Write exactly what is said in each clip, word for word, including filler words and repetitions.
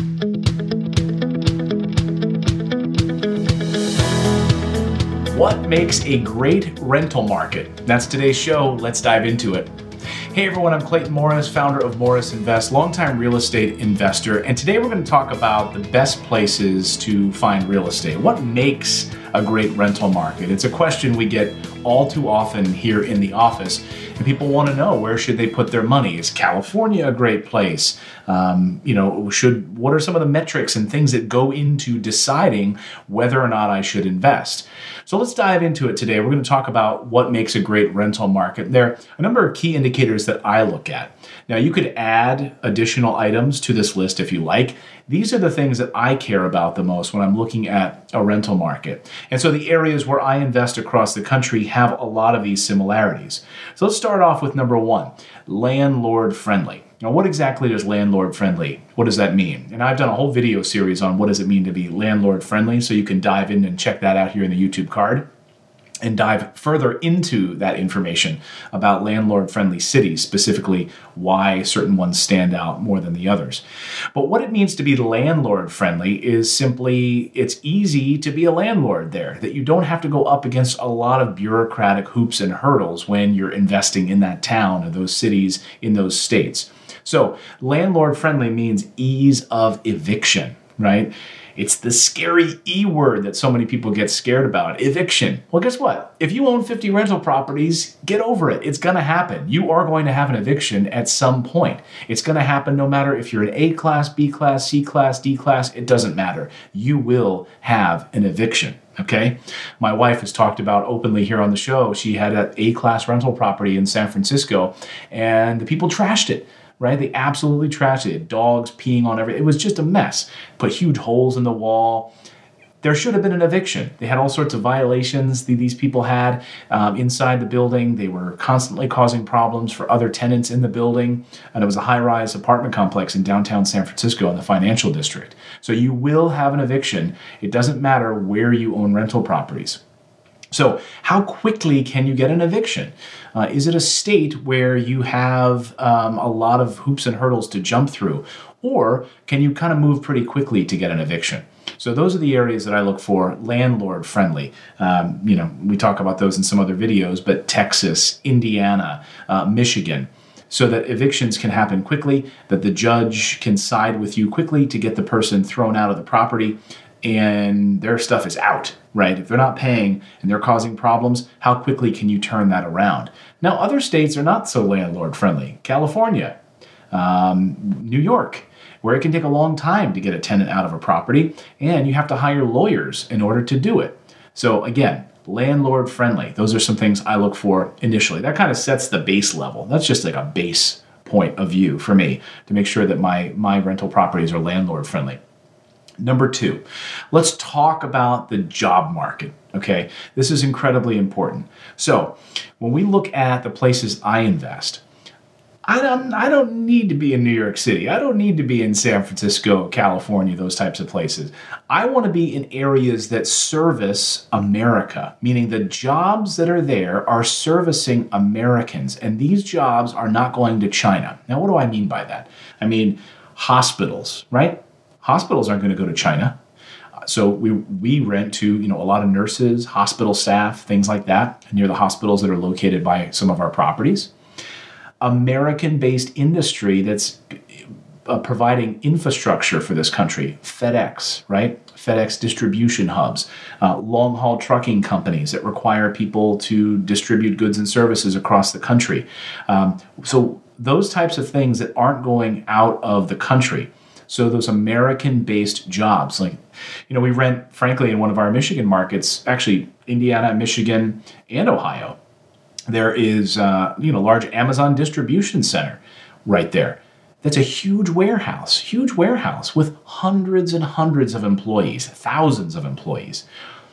What makes a great rental market? That's today's show. Let's dive into it. Hey everyone, I'm Clayton Morris, founder of Morris Invest, longtime real estate investor, and today we're going to talk about the best places to find real estate. What makes a great rental market? It's a question we get all too often here in the office, and people want to know, where should they put their money? Is California a great place? Um, you know, should what are some of the metrics and things that go into deciding whether or not I should invest? So let's dive into it today. We're going to talk about what makes a great rental market. There are a number of key indicators that I look at. Now, you could add additional items to this list if you like. These are the things that I care about the most when I'm looking at a rental market. And so the areas where I invest across the country have a lot of these similarities. So let's start off with number one, landlord friendly. Now, what exactly is landlord friendly? What does that mean? And I've done a whole video series on what does it mean to be landlord friendly, so you can dive in and check that out here in the YouTube card and dive further into that information about landlord-friendly cities, specifically why certain ones stand out more than the others. But what it means to be landlord-friendly is simply it's easy to be a landlord there, that you don't have to go up against a lot of bureaucratic hoops and hurdles when you're investing in that town or those cities in those states. So landlord-friendly means ease of eviction, right? It's the scary E word that so many people get scared about, eviction. Well, guess what? If you own fifty rental properties, get over it. It's going to happen. You are going to have an eviction at some point. It's going to happen no matter if you're an A class, B class, C class, D class, it doesn't matter. You will have an eviction. Okay? My wife has talked about openly here on the show. She had an A class rental property in San Francisco, and the people trashed it. Right? They absolutely trashed it. Dogs peeing on everything. It was just a mess. Put huge holes in the wall. There should have been an eviction. They had all sorts of violations that these people had um, inside the building. They were constantly causing problems for other tenants in the building. And it was a high-rise apartment complex in downtown San Francisco in the financial district. So you will have an eviction. It doesn't matter where you own rental properties. So how quickly can you get an eviction? Uh, is it a state where you have um, a lot of hoops and hurdles to jump through? Or can you kind of move pretty quickly to get an eviction? So those are the areas that I look for, landlord friendly. Um, you know, we talk about those in some other videos, but Texas, Indiana, uh, Michigan, so that evictions can happen quickly, that the judge can side with you quickly to get the person thrown out of the property, and their stuff is out, right? If they're not paying and they're causing problems, how quickly can you turn that around? Now, other states are not so landlord-friendly. California, um, New York, where it can take a long time to get a tenant out of a property, and you have to hire lawyers in order to do it. So again, landlord-friendly. Those are some things I look for initially. That kind of sets the base level. That's just like a base point of view for me to make sure that my, my rental properties are landlord-friendly. Number two, let's talk about the job market, okay? This is incredibly important. So when we look at the places I invest, I don't, I don't need to be in New York City. I don't need to be in San Francisco, California, those types of places. I want to be in areas that service America, meaning the jobs that are there are servicing Americans, and these jobs are not going to China. Now, what do I mean by that? I mean hospitals, right? Hospitals aren't going to go to China. So we we rent to, you know, a lot of nurses, hospital staff, things like that, near the hospitals that are located by some of our properties. American-based industry that's uh, providing infrastructure for this country. FedEx, right? FedEx distribution hubs, uh, long-haul trucking companies that require people to distribute goods and services across the country. Um, so those types of things that aren't going out of the country. So those American-based jobs, like, you know, we rent, frankly, in one of our Michigan markets, actually Indiana, Michigan, and Ohio. There is, uh, you know, large Amazon distribution center right there. That's a huge warehouse, huge warehouse with hundreds and hundreds of employees, thousands of employees.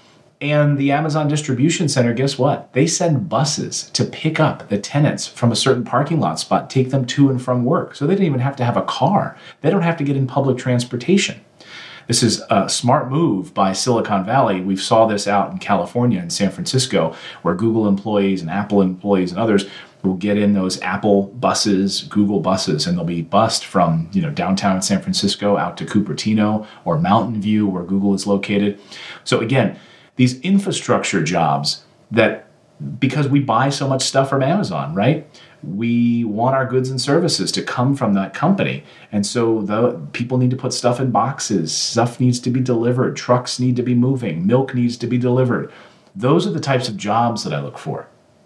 And the Amazon distribution center, guess what? They send buses to pick up the tenants from a certain parking lot spot, take them to and from work. So they don't even have to have a car. They don't have to get in public transportation. This is a smart move by Silicon Valley. We saw this out in California and San Francisco, where Google employees and Apple employees and others will get in those Apple buses, Google buses, and they'll be bussed from, you know, downtown San Francisco out to Cupertino or Mountain View, where Google is located. So again, these infrastructure jobs that, because we buy so much stuff from Amazon, right? We want our goods and services to come from that company. And so the people need to put stuff in boxes. Stuff needs to be delivered. Trucks need to be moving. Milk needs to be delivered. Those are the types of jobs that I look for.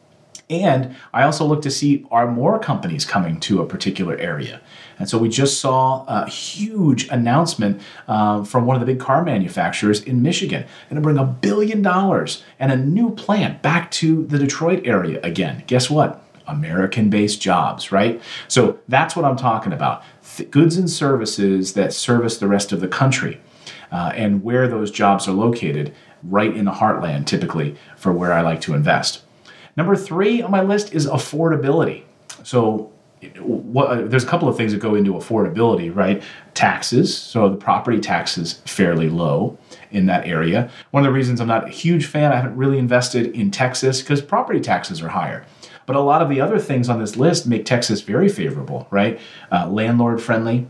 And I also look to see, are more companies coming to a particular area? And so we just saw a huge announcement uh, from one of the big car manufacturers in Michigan. Going to bring a billion dollars and a new plant back to the Detroit area again. Guess what? American-based jobs, right? So that's what I'm talking about. Th- goods and services that service the rest of the country, uh, and where those jobs are located, right in the heartland, typically, for where I like to invest. Number three on my list is affordability. So what, uh, there's a couple of things that go into affordability, right? Taxes. So the property tax is fairly low in that area. One of the reasons I'm not a huge fan, I haven't really invested in Texas, because property taxes are higher. But a lot of the other things on this list make Texas very favorable, right? Uh, landlord friendly,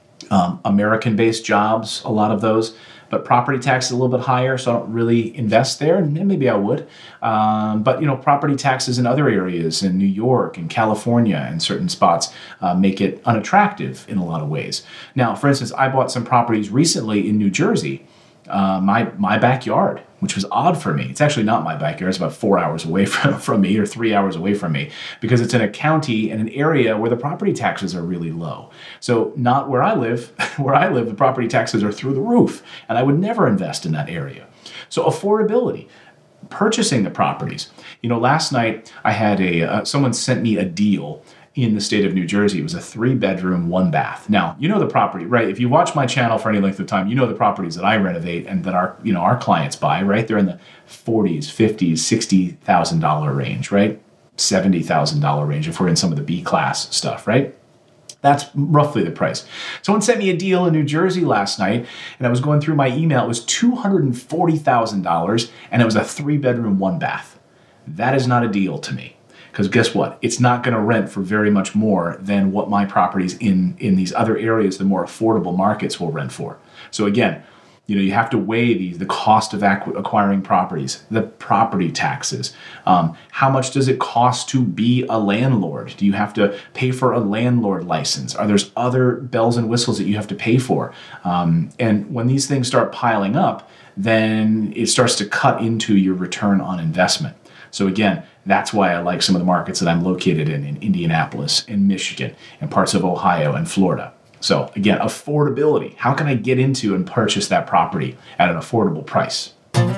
um, American-based jobs, a lot of those. But property tax is a little bit higher, so I don't really invest there. And maybe I would. Um, but, you know, property taxes in other areas, in New York and California and certain spots, uh, make it unattractive in a lot of ways. Now, for instance, I bought some properties recently in New Jersey, uh, my my backyard, which was odd for me. It's actually not my backyard. It's about four hours away from, from me, or three hours away from me, because it's in a county and an area where the property taxes are really low. So not where I live. Where I live, the property taxes are through the roof, and I would never invest in that area. So affordability, purchasing the properties. You know, last night I had a, uh, someone sent me a deal in the state of New Jersey. It was a three bedroom, one bath. Now, you know the property, right? If you watch my channel for any length of time, you know the properties that I renovate and that our, you know, our clients buy, right? They're in the forties, fifties, sixty thousand dollars range, right? seventy thousand dollars range if we're in some of the B class stuff, right? That's roughly the price. Someone sent me a deal in New Jersey last night, and I was going through my email. It was two hundred forty thousand dollars, and it was a three bedroom, one bath. That is not a deal to me. Because guess what? It's not going to rent for very much more than what my properties in, in these other areas, the more affordable markets, will rent for. So again, you know, you have to weigh these, the cost of acquiring properties, the property taxes. Um, how much does it cost to be a landlord? Do you have to pay for a landlord license? Are there other bells and whistles that you have to pay for? Um, and when these things start piling up, then it starts to cut into your return on investment. So again, that's why I like some of the markets that I'm located in, in Indianapolis, in Michigan, and parts of Ohio and Florida. So again, affordability. How can I get into and purchase that property at an affordable price?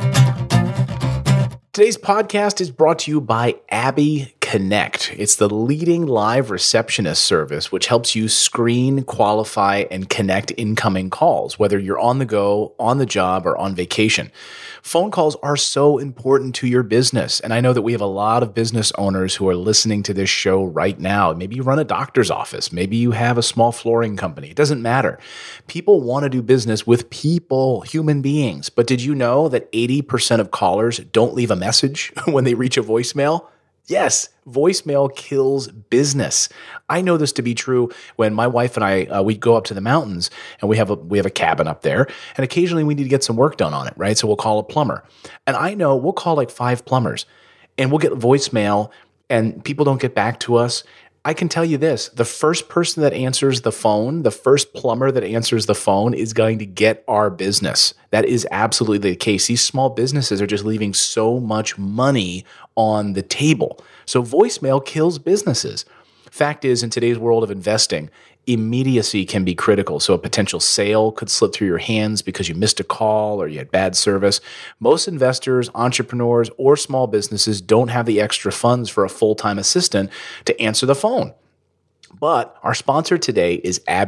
Today's podcast is brought to you by Abby Connect. It's the leading live receptionist service which helps you screen, qualify, and connect incoming calls, whether you're on the go, on the job, or on vacation. Phone calls are so important to your business, and I know that we have a lot of business owners who are listening to this show right now. Maybe you run a doctor's office. Maybe you have a small flooring company. It doesn't matter. People want to do business with people, human beings. But did you know that eighty percent of callers don't leave a message when they reach a voicemail? Yes, voicemail kills business. I know this to be true when my wife and I, uh, we go up to the mountains and we have a we have a cabin up there, and occasionally we need to get some work done on it, right? So we'll call a plumber. And I know we'll call like five plumbers, and we'll get voicemail, and people don't get back to us. I can tell you this, the first person that answers the phone, the first plumber that answers the phone is going to get our business. That is absolutely the case. These small businesses are just leaving so much money on the table. So voicemail kills businesses. Fact is, in today's world of investing, immediacy can be critical. So a potential sale could slip through your hands because you missed a call or you had bad service. Most investors, entrepreneurs, or small businesses don't have the extra funds for a full-time assistant to answer the phone. But our sponsor today is Abby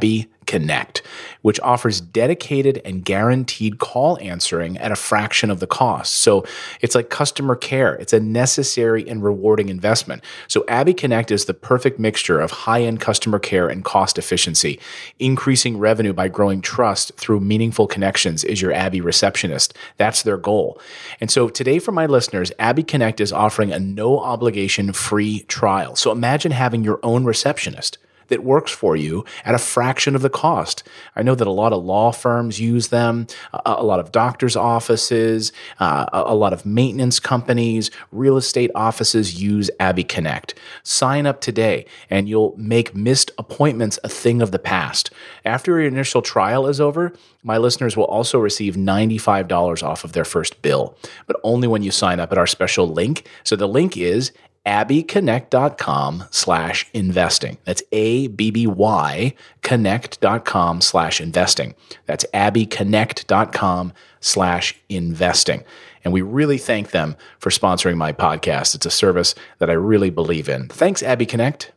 Connect, which offers dedicated and guaranteed call answering at a fraction of the cost. So it's like customer care. It's a necessary and rewarding investment. So Abby Connect is the perfect mixture of high-end customer care and cost efficiency. Increasing revenue by growing trust through meaningful connections is your Abby receptionist. That's their goal. And so today for my listeners, Abby Connect is offering a no obligation free trial. So imagine having your own receptionist that works for you at a fraction of the cost. I know that a lot of law firms use them, a, a lot of doctors' offices, uh, a, a lot of maintenance companies, real estate offices use Abby Connect. Sign up today and you'll make missed appointments a thing of the past. After your initial trial is over, my listeners will also receive ninety-five dollars off of their first bill, but only when you sign up at our special link. So the link is abbyconnect.com slash investing. That's A-B-B-Y connect.com slash investing. That's abbyconnect.com slash investing. And we really thank them for sponsoring my podcast. It's a service that I really believe in. Thanks, Abby Connect.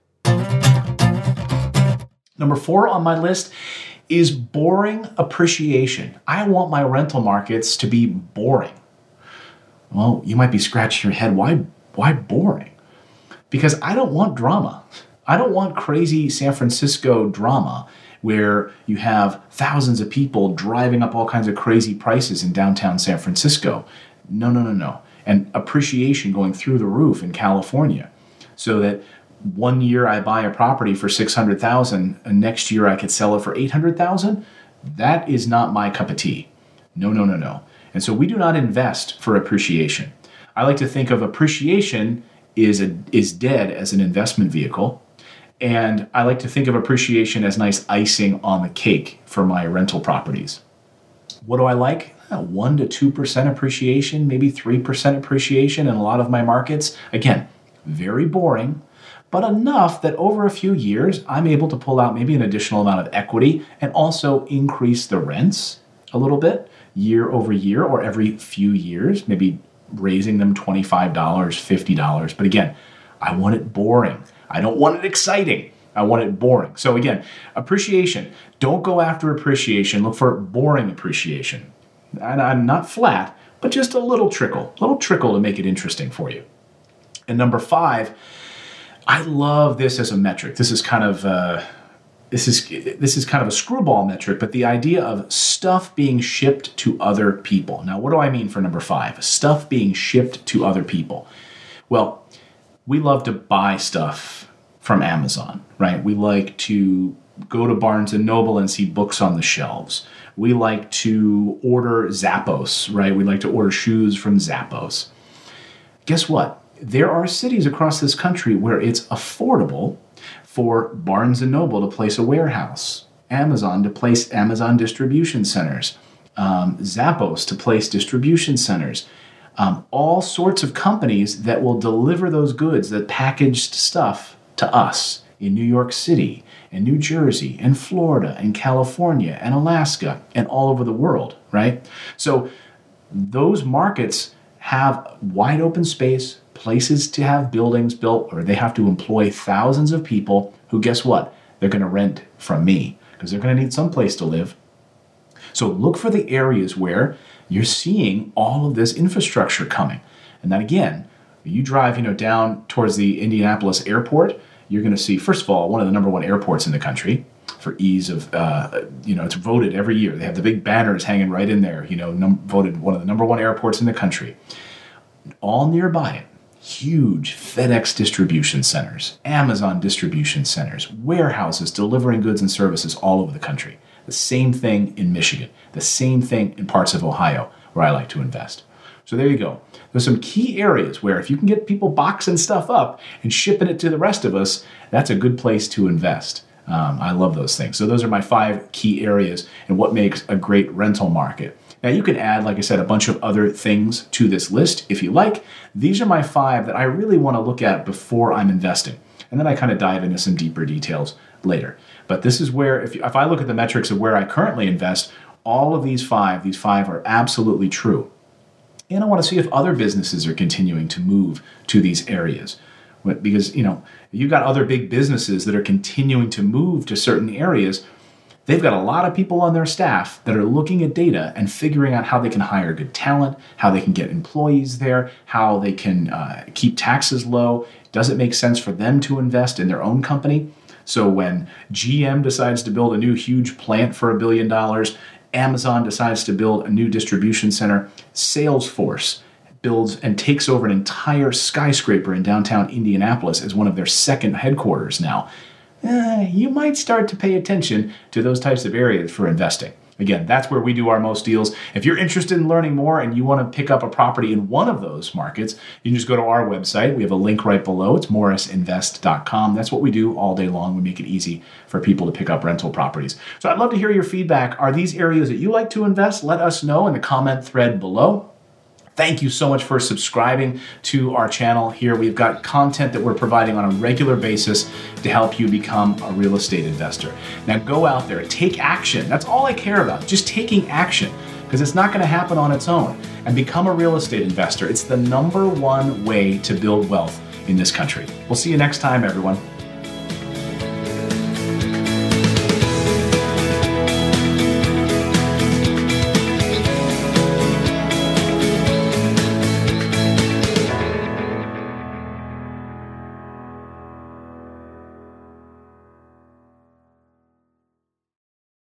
Number four on my list is boring appreciation. I want my rental markets to be boring. Well, you might be scratching your head. Why, why boring? Because I don't want drama. I don't want crazy San Francisco drama where you have thousands of people driving up all kinds of crazy prices in downtown San Francisco. No, no, no, no. And appreciation going through the roof in California so that one year I buy a property for six hundred thousand dollars and next year I could sell it for eight hundred thousand dollars. That is not my cup of tea. No, no, no, no. And so we do not invest for appreciation. I like to think of appreciation is a, is dead as an investment vehicle. And I like to think of appreciation as nice icing on the cake for my rental properties. What do I like? one to two percent appreciation, maybe three percent appreciation in a lot of my markets. Again, very boring, but enough that over a few years, I'm able to pull out maybe an additional amount of equity and also increase the rents a little bit year over year or every few years, maybe raising them twenty-five dollars, fifty dollars. But again, I want it boring. I don't want it exciting. I want it boring. So again, appreciation. Don't go after appreciation. Look for boring appreciation. And I'm not flat, but just a little trickle, a little trickle to make it interesting for you. And number five, I love this as a metric. This is kind of uh, this is this is kind of a screwball metric, but the idea of stuff being shipped to other people. Now, what do I mean for number five? Stuff being shipped to other people. Well, we love to buy stuff from Amazon, right? We like to go to Barnes and Noble and see books on the shelves. We like to order Zappos, right? We like to order shoes from Zappos. Guess what? There are cities across this country where it's affordable for Barnes and Noble to place a warehouse, Amazon to place Amazon distribution centers, um, Zappos to place distribution centers, um, all sorts of companies that will deliver those goods, that packaged stuff to us in New York City, and New Jersey, and Florida, and California, and Alaska, and all over the world, right? So those markets have wide open space, places to have buildings built, or they have to employ thousands of people who, guess what? They're going to rent from me because they're going to need some place to live. So look for the areas where you're seeing all of this infrastructure coming. And then again, you drive, you know, down towards the Indianapolis airport, you're going to see, first of all, one of the number one airports in the country for ease of, uh, you know, it's voted every year. They have the big banners hanging right in there, you know, num- voted one of the number one airports in the country. All nearby it, huge FedEx distribution centers, Amazon distribution centers, warehouses delivering goods and services all over the country. The same thing in Michigan, the same thing in parts of Ohio where I like to invest. So there you go. There's some key areas where if you can get people boxing stuff up and shipping it to the rest of us, that's a good place to invest. Um, I love those things. So those are my five key areas and what makes a great rental market. Now you can add, like I said, a bunch of other things to this list if you like. These are my five that I really want to look at before I'm investing. And then I kind of dive into some deeper details later. But this is where, if, you, if I look at the metrics of where I currently invest, all of these five, these five are absolutely true. And I want to see if other businesses are continuing to move to these areas. Because, you know, you've got other big businesses that are continuing to move to certain areas. They've got a lot of people on their staff that are looking at data and figuring out how they can hire good talent, how they can get employees there, how they can uh, keep taxes low. Does it make sense for them to invest in their own company? So when G M decides to build a new huge plant for a billion dollars, Amazon decides to build a new distribution center, Salesforce builds and takes over an entire skyscraper in downtown Indianapolis as one of their second headquarters now, eh, you might start to pay attention to those types of areas for investing. Again, that's where we do our most deals. If you're interested in learning more and you want to pick up a property in one of those markets, you can just go to our website. We have a link right below. It's morris invest dot com. That's what we do all day long. We make it easy for people to pick up rental properties. So I'd love to hear your feedback. Are these areas that you like to invest? Let us know in the comment thread below. Thank you so much for subscribing to our channel here. We've got content that we're providing on a regular basis to help you become a real estate investor. Now go out there, take action. That's all I care about, just taking action, because it's not going to happen on its own. And become a real estate investor. It's the number one way to build wealth in this country. We'll see you next time, everyone.